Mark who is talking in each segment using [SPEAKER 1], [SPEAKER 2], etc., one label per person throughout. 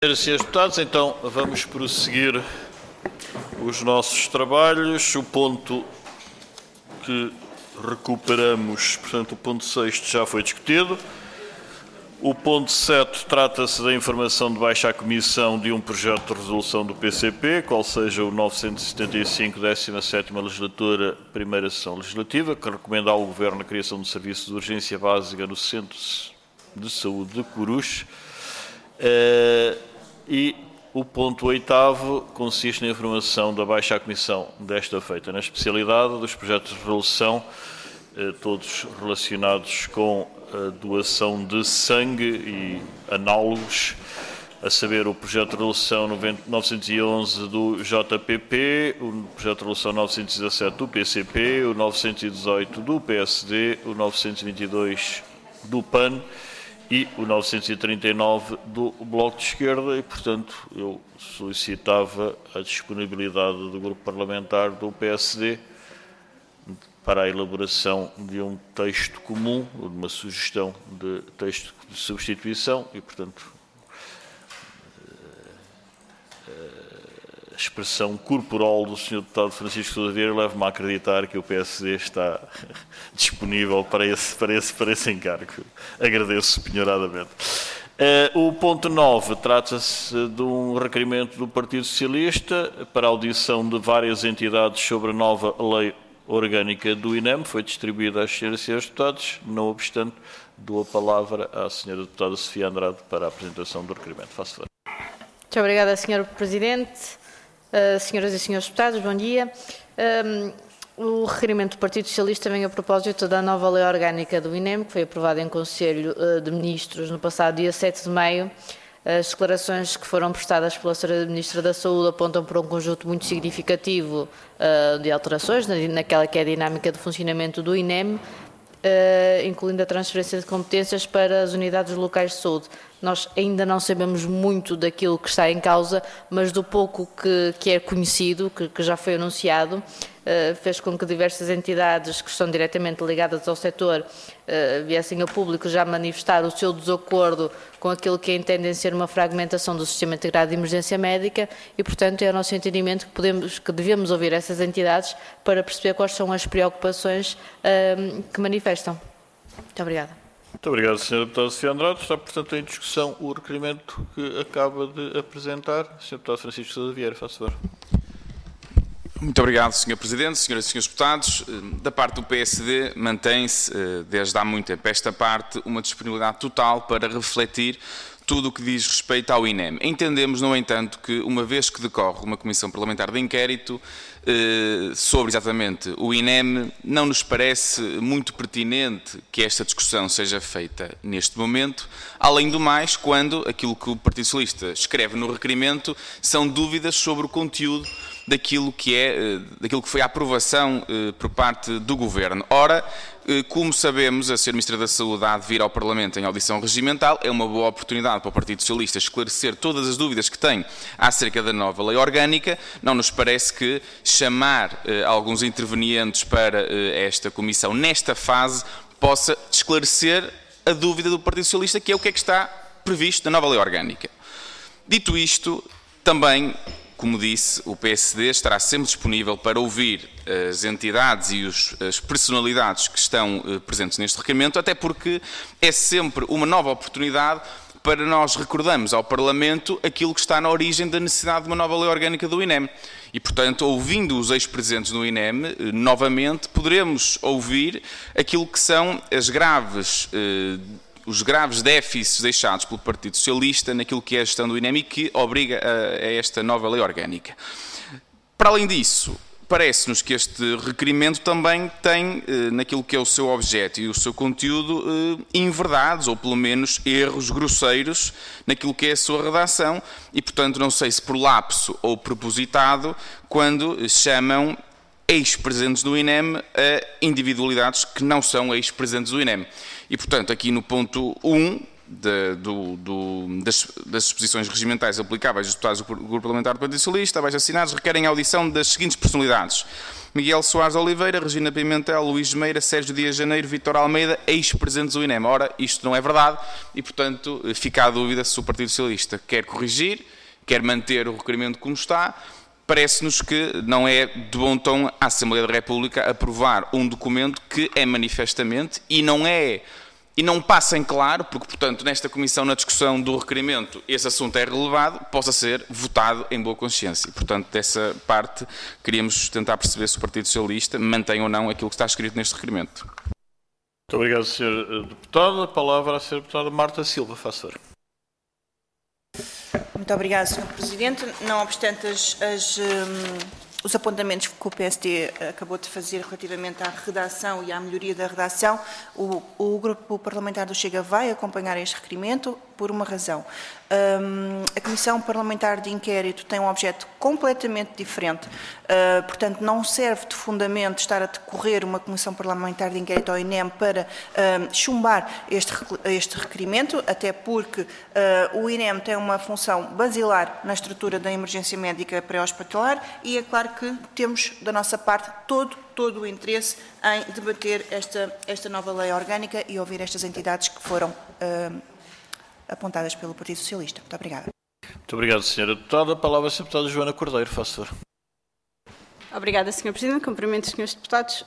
[SPEAKER 1] Senhoras e senhores deputados, então vamos prosseguir os nossos trabalhos. O ponto que recuperamos, portanto, o ponto 6 já foi discutido. O ponto 7 trata-se da informação de baixa à Comissão de um projeto de resolução do PCP, qual seja o 975, 17ª Legislatura, primeira sessão legislativa, que recomenda ao Governo a criação de serviço de urgência básica no Centro de Saúde de Coruche. E o ponto 8º consiste na informação da baixa à Comissão desta feita, na especialidade dos projetos de resolução, todos relacionados com a doação de sangue e análogos, a saber o projeto de resolução 911 do JPP, o projeto de resolução 917 do PCP, o 918 do PSD, o 922 do PAN, e o 939 do Bloco de Esquerda e, portanto, eu solicitava a disponibilidade do Grupo Parlamentar do PSD para a elaboração de um texto comum, de uma sugestão de texto de substituição e, portanto, a expressão corporal do Sr. Deputado Francisco Sousa Vieira leva-me a acreditar que o PSD está disponível para esse encargo. Agradeço penhoradamente. O ponto 9 trata-se de um requerimento do Partido Socialista para a audição de várias entidades sobre a nova lei orgânica do INEM. Foi distribuída às senhoras e senhores deputados. Não obstante, dou a palavra à senhora deputada Sofia Andrade para a apresentação do requerimento. Faço favor.
[SPEAKER 2] Muito obrigada, Sr. Presidente. Senhoras e senhores deputados, bom dia. O requerimento do Partido Socialista vem a propósito da nova lei orgânica do INEM, que foi aprovada em Conselho de Ministros no passado dia 7 de maio. As declarações que foram prestadas pela Sra. Ministra da Saúde apontam para um conjunto muito significativo de alterações naquela que é a dinâmica de funcionamento do INEM, incluindo a transferência de competências para as unidades locais de saúde. Nós ainda não sabemos muito daquilo que está em causa, mas do pouco que é conhecido, que já foi anunciado, fez com que diversas entidades que estão diretamente ligadas ao setor viessem a público já manifestar o seu desacordo com aquilo que entendem ser uma fragmentação do Sistema Integrado de Emergência Médica e, portanto, é o nosso entendimento que devemos ouvir essas entidades para perceber quais são as preocupações que manifestam. Muito obrigada.
[SPEAKER 1] Muito obrigado, Sr. Deputado Sofia Andrade. Está, portanto, em discussão o requerimento que acaba de apresentar. Sr. Deputado Francisco Sousa Vieira, faça favor.
[SPEAKER 3] Muito obrigado, Sr. Presidente, Senhoras e Senhores Deputados. Da parte do PSD, mantém-se, desde há muito tempo esta parte, uma disponibilidade total para refletir tudo o que diz respeito ao INEM. Entendemos, no entanto, que uma vez que decorre uma comissão parlamentar de inquérito sobre exatamente o INEM, não nos parece muito pertinente que esta discussão seja feita neste momento, além do mais, quando aquilo que o Partido Socialista escreve no requerimento são dúvidas sobre o conteúdo daquilo que foi a aprovação por parte do Governo. Ora, como sabemos, a Sra. Ministra da Saúde há de vir ao Parlamento em audição regimental, é uma boa oportunidade para o Partido Socialista esclarecer todas as dúvidas que tem acerca da nova lei orgânica. Não nos parece que chamar alguns intervenientes para esta comissão nesta fase possa esclarecer a dúvida do Partido Socialista, que é o que está previsto na nova lei orgânica. Dito isto, também, como disse, o PSD estará sempre disponível para ouvir as entidades e as personalidades que estão presentes neste requerimento, até porque é sempre uma nova oportunidade para nós recordarmos ao Parlamento aquilo que está na origem da necessidade de uma nova lei orgânica do INEM. E, portanto, ouvindo os ex-presentes no INEM, novamente, poderemos ouvir aquilo que são os graves déficits deixados pelo Partido Socialista naquilo que é a gestão do INEM e que obriga a esta nova lei orgânica. Para além disso, parece-nos que este requerimento também tem, naquilo que é o seu objeto e o seu conteúdo, inverdades, ou pelo menos erros grosseiros naquilo que é a sua redação e, portanto, não sei se por lapso ou propositado, quando chamam ex-presidentes do INEM a individualidades que não são ex-presidentes do INEM. E, portanto, aqui no ponto 1 das disposições regimentais aplicáveis aos deputados do Grupo Parlamentar do Partido Socialista, abaixo assinados, requerem a audição das seguintes personalidades: Miguel Soares Oliveira, Regina Pimentel, Luís Meira, Sérgio Dias Janeiro, Vítor Almeida, ex-presidentes do INEM. Ora, isto não é verdade e, portanto, fica a dúvida se o Partido Socialista quer corrigir, quer manter o requerimento como está. Parece-nos que não é de bom tom à Assembleia da República aprovar um documento que é manifestamente e não passa em claro, porque, portanto, nesta comissão, na discussão do requerimento, esse assunto é relevado, possa ser votado em boa consciência. E, portanto, dessa parte, queríamos tentar perceber se o Partido Socialista mantém ou não aquilo que está escrito neste requerimento.
[SPEAKER 1] Muito obrigado, Sr. Deputado. A palavra a Sra. Deputada Marta Silva, faz favor.
[SPEAKER 4] Muito obrigada, Sr. Presidente. Não obstante os apontamentos que o PSD acabou de fazer relativamente à redação e à melhoria da redação, o Grupo Parlamentar do Chega vai acompanhar este requerimento por uma razão. A Comissão Parlamentar de Inquérito tem um objeto completamente diferente, portanto não serve de fundamento estar a decorrer uma Comissão Parlamentar de Inquérito ao INEM para chumbar este requerimento, até porque o INEM tem uma função basilar na estrutura da emergência médica pré-hospitalar e é claro que temos da nossa parte todo o interesse em debater esta nova lei orgânica e ouvir estas entidades que foram apontadas pelo Partido Socialista. Muito obrigada.
[SPEAKER 1] Muito obrigado, Sra. Deputada. A palavra a Sra. Deputada Joana Cordeiro, faz favor.
[SPEAKER 5] Obrigada, Sr. Presidente. Cumprimento os Srs. Deputados.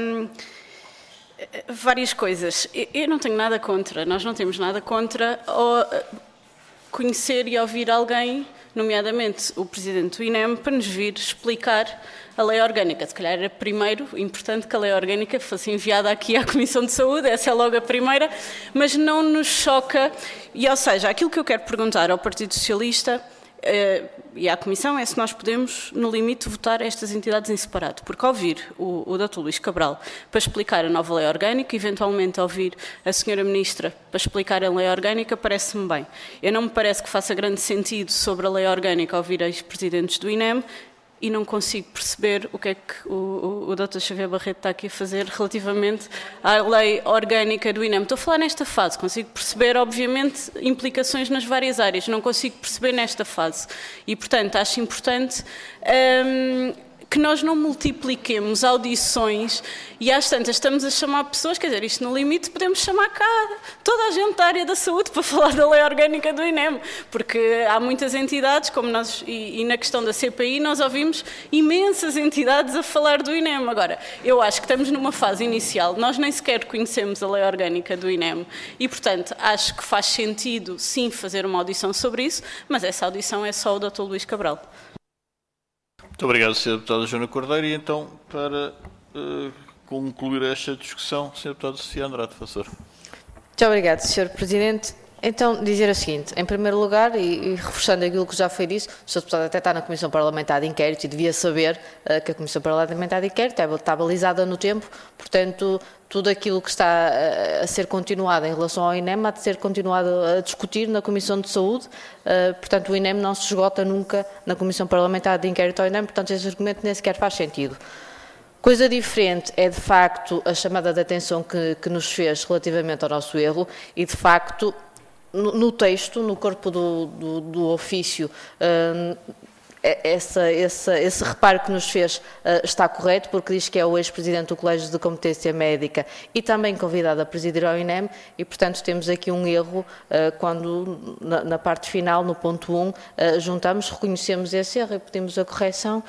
[SPEAKER 5] Várias coisas. Eu não tenho nada contra, nós não temos nada contra conhecer e ouvir alguém, nomeadamente o Presidente do INEM, para nos vir explicar a lei orgânica. Se calhar era primeiro importante que a lei orgânica fosse enviada aqui à Comissão de Saúde, essa é logo a primeira, mas não nos choca. E, ou seja, aquilo que eu quero perguntar ao Partido Socialista e à Comissão é se nós podemos, no limite, votar estas entidades em separado. Porque ouvir o Dr. Luís Cabral para explicar a nova lei orgânica, eventualmente ouvir a Sra. Ministra para explicar a lei orgânica, parece-me bem. Eu não me parece que faça grande sentido sobre a lei orgânica ouvir ex-presidentes do INEM, e não consigo perceber o que é que o Dr. Xavier Barreto está aqui a fazer relativamente à lei orgânica do INEM. Estou a falar nesta fase, consigo perceber, obviamente, implicações nas várias áreas, não consigo perceber nesta fase. E, portanto, acho importante que nós não multipliquemos audições e às tantas estamos a chamar pessoas, quer dizer, isto no limite podemos chamar cá toda a gente da área da saúde para falar da lei orgânica do INEM, porque há muitas entidades, como nós, e na questão da CPI nós ouvimos imensas entidades a falar do INEM. Agora, eu acho que estamos numa fase inicial, nós nem sequer conhecemos a lei orgânica do INEM e, portanto, acho que faz sentido sim fazer uma audição sobre isso, mas essa audição é só o Dr. Luís Cabral.
[SPEAKER 1] Muito obrigado, Sra. Deputada Joana Cordeiro. E então, para concluir esta discussão, Sra. Deputada Sofia Andrade, por favor.
[SPEAKER 2] Muito obrigado, Sr. Presidente. Então, dizer o seguinte, em primeiro lugar, e reforçando aquilo que já foi dito, o Sr. Deputado até está na Comissão Parlamentar de Inquérito e devia saber que a Comissão Parlamentar de Inquérito está balizada no tempo, portanto, tudo aquilo que está a ser continuado em relação ao INEM há de ser continuado a discutir na Comissão de Saúde, portanto, o INEM não se esgota nunca na Comissão Parlamentar de Inquérito ao INEM, portanto, esse argumento nem sequer faz sentido. Coisa diferente é, de facto, a chamada de atenção que nos fez relativamente ao nosso erro e, de facto, no texto, no corpo do ofício, esse reparo que nos fez está correto, porque diz que é o ex-presidente do Colégio de Competência Médica e também convidado a presidir ao INEM e, portanto, temos aqui um erro quando, na parte final, no ponto 1, juntamos, reconhecemos esse erro e pedimos a correção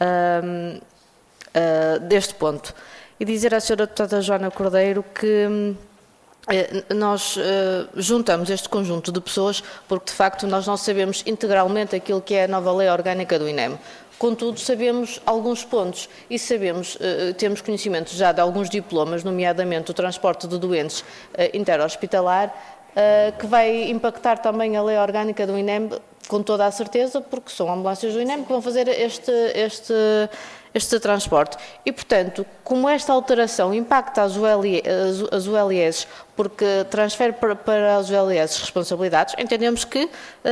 [SPEAKER 2] deste ponto. E dizer à Sra. Deputada Joana Cordeiro que nós juntamos este conjunto de pessoas porque, de facto, nós não sabemos integralmente aquilo que é a nova lei orgânica do INEM. Contudo, sabemos alguns pontos e sabemos, temos conhecimento já de alguns diplomas, nomeadamente o transporte de doentes interhospitalar, que vai impactar também a lei orgânica do INEM com toda a certeza, porque são ambulâncias do INEM que vão fazer este transporte. E, portanto, como esta alteração impacta as ULS, porque transfere para as ULS responsabilidades, entendemos que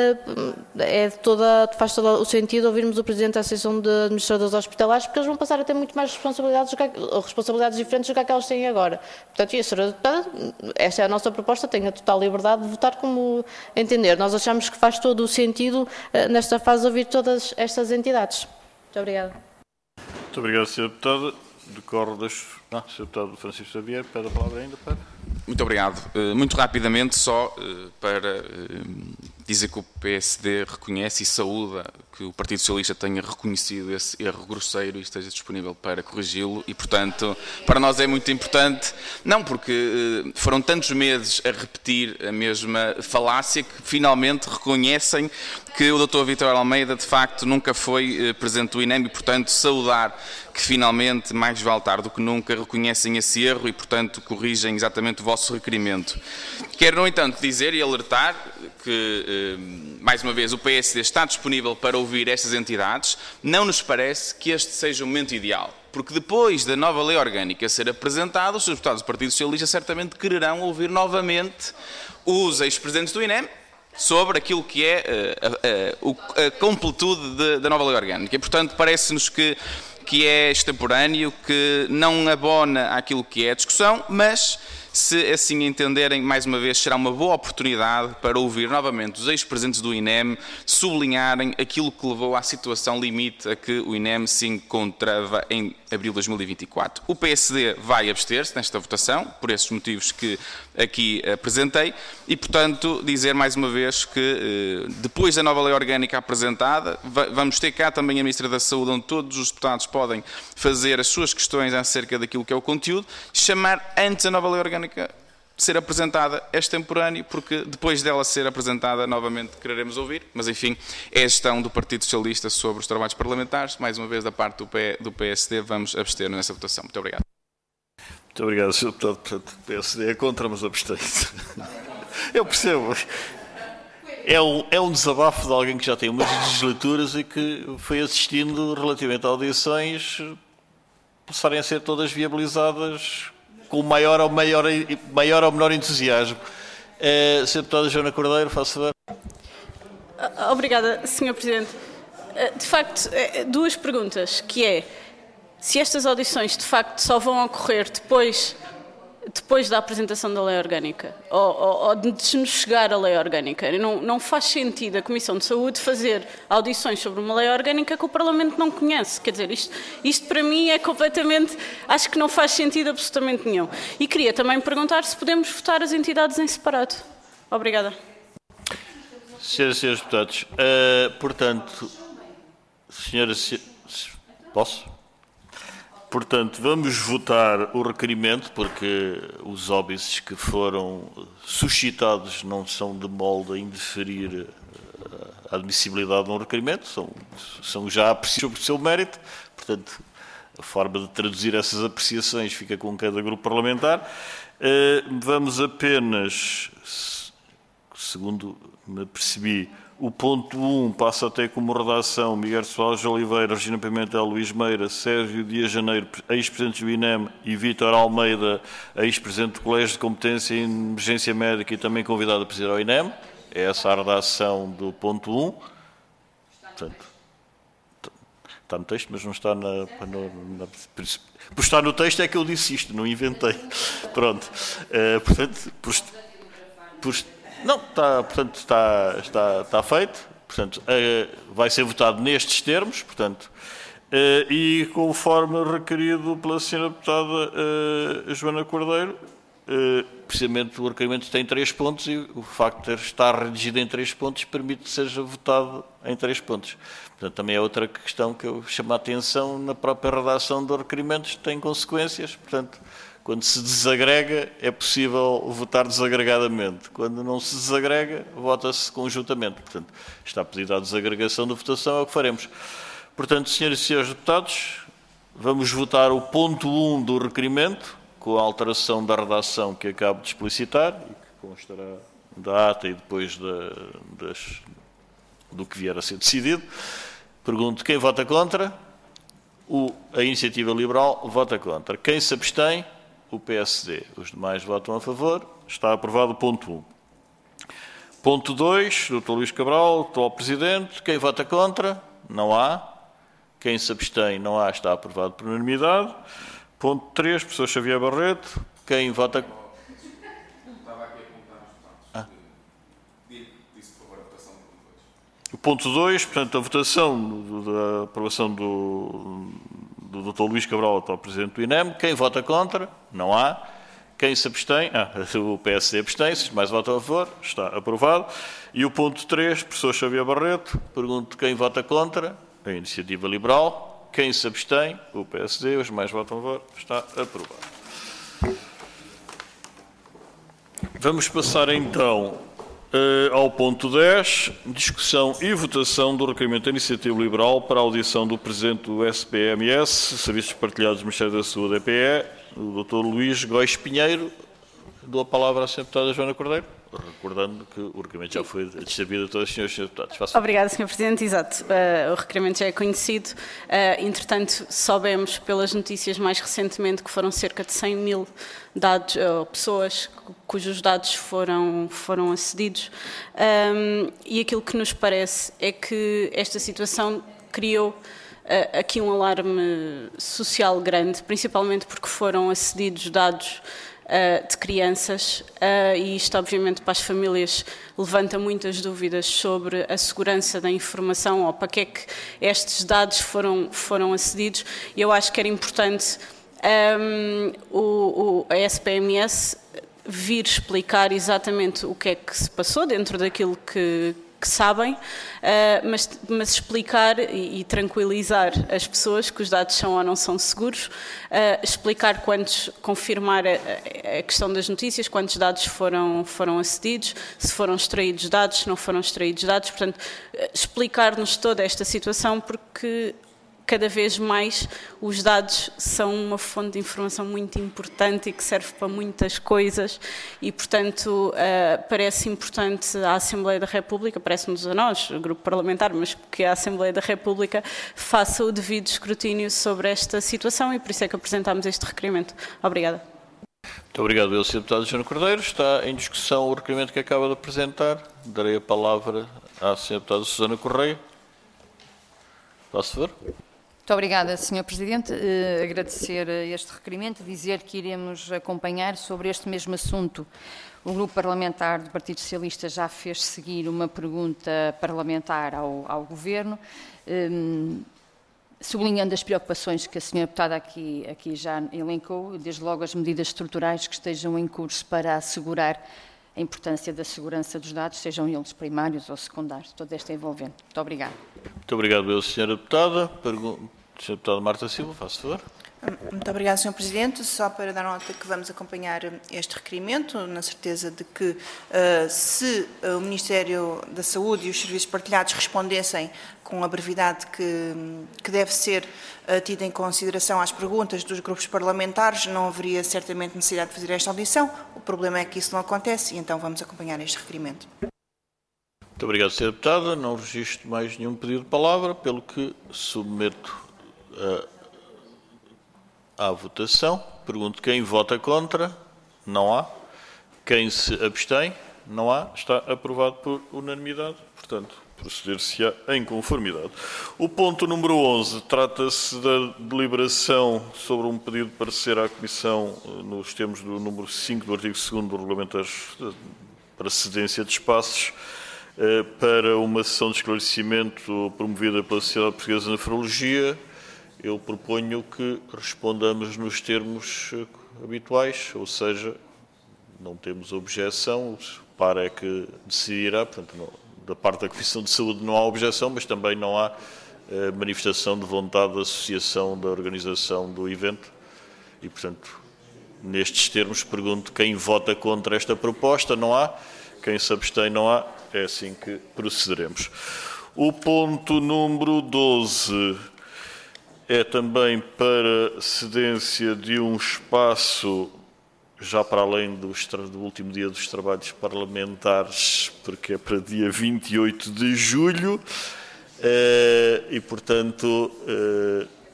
[SPEAKER 2] faz todo o sentido ouvirmos o Presidente da Associação de Administradores Hospitalares, porque eles vão passar a ter muito mais responsabilidades diferentes do que aquelas que têm agora. Portanto, e a Sra. Deputada, esta é a nossa proposta, tem a total liberdade de votar como entender. Nós achamos que faz todo o sentido, nesta fase, ouvir todas estas entidades. Muito obrigada.
[SPEAKER 1] Muito obrigado, Sra. Deputada. Decorre das... Sr. Deputado Francisco Xavier, pede a palavra ainda para...
[SPEAKER 3] Muito obrigado. Muito rapidamente, só para dizer que o PSD reconhece e saúda que o Partido Socialista tenha reconhecido esse erro grosseiro e esteja disponível para corrigi-lo e, portanto, para nós é muito importante, não porque foram tantos meses a repetir a mesma falácia que finalmente reconhecem que o Dr. Vítor Almeida, de facto, nunca foi presidente do INEM e, portanto, saudar que finalmente, mais vale tarde do que nunca, reconhecem esse erro e, portanto, corrigem exatamente o vosso requerimento. Quero, no entanto, dizer e alertar que, mais uma vez, o PSD está disponível para ouvir estas entidades. Não nos parece que este seja o momento ideal, porque depois da nova lei orgânica ser apresentada, os deputados do Partido Socialista certamente quererão ouvir novamente os ex-presidentes do INEM sobre aquilo que é a completude da nova lei orgânica. E, portanto, parece-nos que é extemporâneo, que não abona àquilo que é a discussão, mas, se assim entenderem, mais uma vez, será uma boa oportunidade para ouvir novamente os ex-presidentes do INEM sublinharem aquilo que levou à situação limite a que o INEM se encontrava em abril de 2024. O PSD vai abster-se nesta votação, por esses motivos que aqui apresentei, e, portanto, dizer mais uma vez que, depois da nova lei orgânica apresentada, vamos ter cá também a Ministra da Saúde, onde todos os deputados podem fazer as suas questões acerca daquilo que é o conteúdo, chamar antes a nova lei orgânica ser apresentada extemporâneo, porque depois dela ser apresentada novamente quereremos ouvir, mas enfim, é a gestão do Partido Socialista sobre os trabalhos parlamentares. Mais uma vez, da parte do PSD, vamos abster-nos nessa votação. Muito obrigado.
[SPEAKER 1] Muito obrigado, Sr. Deputado. Portanto, o PSD é contra, mas abstém-se. Eu percebo. É um desabafo de alguém que já tem umas legislaturas e que foi assistindo relativamente a audições passarem a ser todas viabilizadas com maior ou menor entusiasmo. Sra. Deputada Joana Cordeiro, faça favor.
[SPEAKER 5] Obrigada, Sr. Presidente. De facto, duas perguntas, que é, se estas audições de facto só vão ocorrer depois da apresentação da lei orgânica, ou de nos chegar a lei orgânica. Não faz sentido a Comissão de Saúde fazer audições sobre uma lei orgânica que o Parlamento não conhece. Quer dizer, isto para mim é completamente... Acho que não faz sentido absolutamente nenhum. E queria também perguntar se podemos votar as entidades em separado. Obrigada.
[SPEAKER 1] Senhoras e senhores deputados, portanto, posso? Portanto, vamos votar o requerimento, porque os óbices que foram suscitados não são de molde a indeferir a admissibilidade de um requerimento, são já apreciados sobre o seu mérito, portanto, a forma de traduzir essas apreciações fica com cada grupo parlamentar. Vamos apenas, segundo me percebi, o ponto 1 passa até como redação Miguel Soares de Oliveira, Regina Pimentel, Luís Meira, Sérgio Dias Janeiro, ex-presidentes do INEM, e Vítor Almeida, ex-presidente do Colégio de Competência em Emergência Médica e também convidado a presidir ao INEM. É essa a redação do ponto 1. Portanto, está no texto, mas não está por estar no texto é que eu disse isto, não inventei. Pronto. Portanto, não, portanto, está feito. Portanto, vai ser votado nestes termos, portanto, e conforme requerido pela Sra. Deputada Joana Cordeiro, precisamente o requerimento tem 3 pontos e o facto de estar redigido em 3 pontos permite que seja votado em 3 pontos. Portanto, também é outra questão que eu chamo a atenção na própria redação dos requerimentos, tem consequências, portanto, quando se desagrega, é possível votar desagregadamente. Quando não se desagrega, vota-se conjuntamente. Portanto, está pedida a desagregação da votação, é o que faremos. Portanto, senhoras e senhores deputados, vamos votar o ponto 1 do requerimento, com a alteração da redação que acabo de explicitar, e que constará da ata e depois do que vier a ser decidido. Pergunto, quem vota contra? A Iniciativa Liberal vota contra. Quem se abstém? O PSD. Os demais votam a favor. Está aprovado o ponto 1. Ponto 2, Dr. Luís Cabral, atual Presidente. Quem vota contra? Não há. Quem se abstém? Não há. Está aprovado por unanimidade. Ponto 3, Professor Xavier Barreto. Quem vota...
[SPEAKER 3] Estava aqui a apontar os votos. Disse, por favor, a votação do ponto 2.
[SPEAKER 1] O ponto 2, portanto, a votação da aprovação do Dr. Luís Cabral, atual Presidente do INEM. Quem vota contra? Não há. Quem se abstém? O PSD abstém-se, mais votam a favor. Está aprovado. E o ponto 3, Professor Xavier Barreto. Pergunto quem vota contra? A Iniciativa Liberal. Quem se abstém? O PSD. Os mais votam a favor. Está aprovado. Vamos passar então ao ponto 10, discussão e votação do requerimento da Iniciativa Liberal para a audição do Presidente do SPMS, Serviços Partilhados do Ministério da Saúde, EPE, o Dr. Luís Góis Pinheiro. Dou a palavra à Sra. Deputada Joana Cordeiro, recordando que o requerimento já foi distribuído a todos os senhores deputados.
[SPEAKER 5] Obrigada, Sr. Presidente. Exato. O requerimento já é conhecido. Entretanto, soubemos pelas notícias mais recentemente que foram cerca de 100 mil dados, pessoas cujos dados foram acedidos. E aquilo que nos parece é que esta situação criou aqui um alarme social grande, principalmente porque foram acedidos dados de crianças, e isto obviamente para as famílias levanta muitas dúvidas sobre a segurança da informação ou para que é que estes dados foram acedidos. E eu acho que era importante a SPMS vir explicar exatamente o que é que se passou dentro daquilo que sabem, mas explicar e tranquilizar as pessoas que os dados são ou não são seguros, explicar confirmar a questão das notícias, quantos dados foram acedidos, se foram extraídos dados, se não foram extraídos dados, portanto, explicar-nos toda esta situação, porque cada vez mais os dados são uma fonte de informação muito importante e que serve para muitas coisas e, portanto, parece importante à Assembleia da República, parece-nos a nós, o Grupo Parlamentar, mas que a Assembleia da República faça o devido escrutínio sobre esta situação e por isso é que apresentámos este requerimento. Obrigada.
[SPEAKER 1] Muito obrigado, Sr. Deputado Joana Cordeiro. Está em discussão o requerimento que acaba de apresentar. Darei a palavra à Sra. Deputada Susana Correia. Faço favor.
[SPEAKER 6] Muito obrigada, Sr. Presidente. Agradecer este requerimento, dizer que iremos acompanhar sobre este mesmo assunto. O Grupo Parlamentar do Partido Socialista já fez seguir uma pergunta parlamentar ao Governo, sublinhando as preocupações que a Sra. Deputada aqui já elencou, desde logo as medidas estruturais que estejam em curso para assegurar a importância da segurança dos dados, sejam eles primários ou secundários, toda esta envolvente. Muito obrigada.
[SPEAKER 1] Muito obrigado, Sra. Deputada. Sra. Deputada Marta Silva, faço favor.
[SPEAKER 4] Muito obrigada, Sr. Presidente. Só para dar nota que vamos acompanhar este requerimento, na certeza de que se o Ministério da Saúde e os Serviços Partilhados respondessem com a brevidade que deve ser tida em consideração às perguntas dos grupos parlamentares, não haveria certamente necessidade de fazer esta audição. O problema é que isso não acontece e então vamos acompanhar este requerimento.
[SPEAKER 1] Muito obrigado, Sra. Deputada. Não registro mais nenhum pedido de palavra, pelo que submeto à votação. Pergunto quem vota contra. Não há. Quem se abstém. Não há. Está aprovado por unanimidade. Portanto, proceder-se-á em conformidade. O ponto número 11 trata-se da deliberação sobre um pedido de parecer à Comissão nos termos do número 5 do artigo 2º do Regulamento para cedência de espaços para uma sessão de esclarecimento promovida pela Sociedade Portuguesa de Nefrologia. Eu proponho que respondamos nos termos habituais, ou seja, não temos objeção, o par é que decidirá, portanto, não, da parte da Comissão de Saúde não há objeção, mas também não há manifestação de vontade da associação da organização do evento e, portanto, nestes termos pergunto quem vota contra esta proposta. Não há. Quem se abstém, não há. É assim que procederemos. O ponto número 12 é também para cedência de um espaço já para além do último dia dos trabalhos parlamentares, porque é para dia 28 de julho, e, portanto,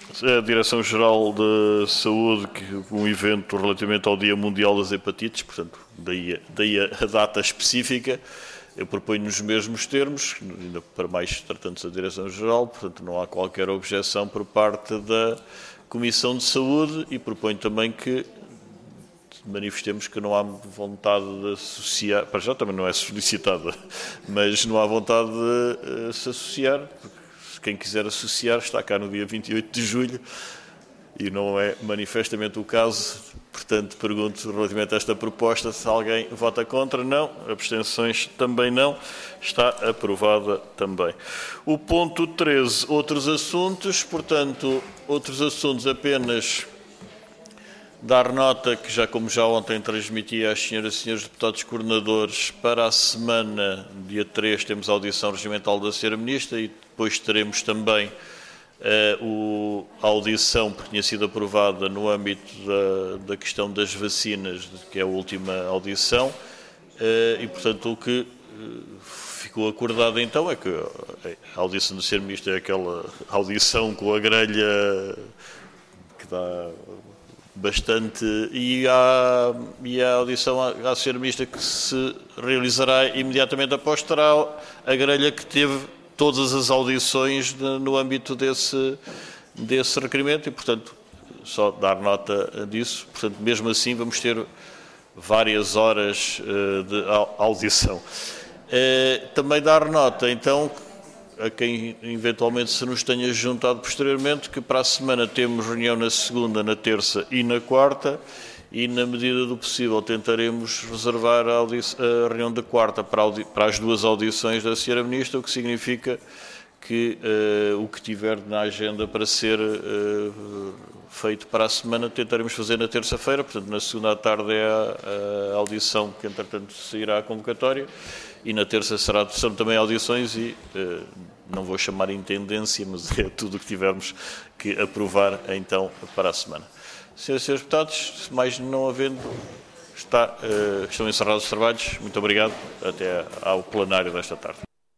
[SPEAKER 1] A Direção-Geral de Saúde, um evento relativamente ao Dia Mundial das Hepatites, portanto, daí a data específica, eu proponho nos mesmos termos, ainda para mais tratando-se da Direção-Geral, portanto, não há qualquer objeção por parte da Comissão de Saúde e proponho também que manifestemos que não há vontade de associar, para já também não é solicitada, mas não há vontade de se associar, porque quem quiser associar está cá no dia 28 de julho e não é manifestamente o caso. Portanto, pergunto relativamente a esta proposta se alguém vota contra. Não. Abstenções também não. Está aprovada também. O ponto 13, outros assuntos. Portanto, outros assuntos apenas dar nota que como já ontem transmiti às senhoras e senhores deputados coordenadores, para a semana, dia 3, temos a audição regimental da Sra. Ministra e depois teremos também a audição que tinha sido aprovada no âmbito da questão das vacinas, que é a última audição, e portanto o que ficou acordado então é que a audição da Sra. Ministra é aquela audição com a grelha que dá bastante, e a audição à Sra. Ministra que se realizará imediatamente após terá a grelha que teve todas as audições no âmbito desse requerimento e, portanto, só dar nota disso. Portanto, mesmo assim vamos ter várias horas de audição. Também dar nota, então, a quem eventualmente se nos tenha juntado posteriormente, que para a semana temos reunião na segunda, na terça e na quarta, e na medida do possível tentaremos reservar a reunião da quarta para as duas audições da Sra. Ministra, o que significa que o que tiver na agenda para ser feito para a semana tentaremos fazer na terça-feira, portanto na segunda à tarde é a audição que entretanto sairá a convocatória e na terça serão também audições e não vou chamar intendência, mas é tudo o que tivermos que aprovar então para a semana. Senhoras e senhores deputados, mais não havendo, estão encerrados os trabalhos. Muito obrigado. Até ao plenário desta tarde.